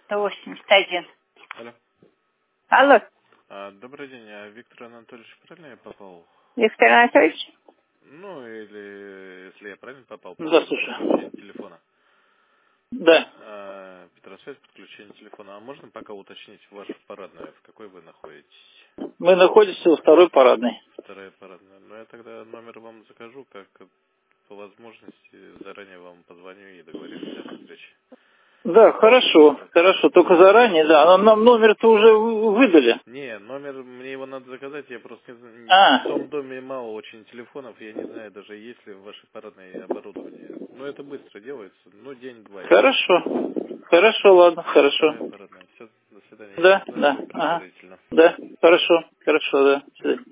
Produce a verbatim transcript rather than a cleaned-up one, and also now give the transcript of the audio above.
сто восемьдесят один. Алло. Алло, А, добрый день, а Виктор Анатольевич, правильно я попал? Виктор Анатольевич? Ну, или если я правильно попал, по Да, поводу слушай. подключения телефона. Да. А, Петросвязь, подключение телефона. А можно пока уточнить вашу парадную, в какой вы находитесь? Мы находимся во второй парадной. Вторая парадная. Ну, я тогда номер вам закажу, как по возможности заранее вам позвоню и договоримся о встрече. Да, хорошо, хорошо. Только заранее, да. Но нам номер-то уже вы- выдали. Не, номер, мне его надо заказать, я просто не знаю, А, в том доме мало очень телефонов, я не знаю даже, есть ли в вашей парадной оборудование. Но это быстро делается, ну, день-два, я думаю. хорошо. Хорошо, ладно, Вторая хорошо. парадная. Все, до свидания, я Да, назначу да, ага. предварительно. Да, хорошо, хорошо, да. До свидания.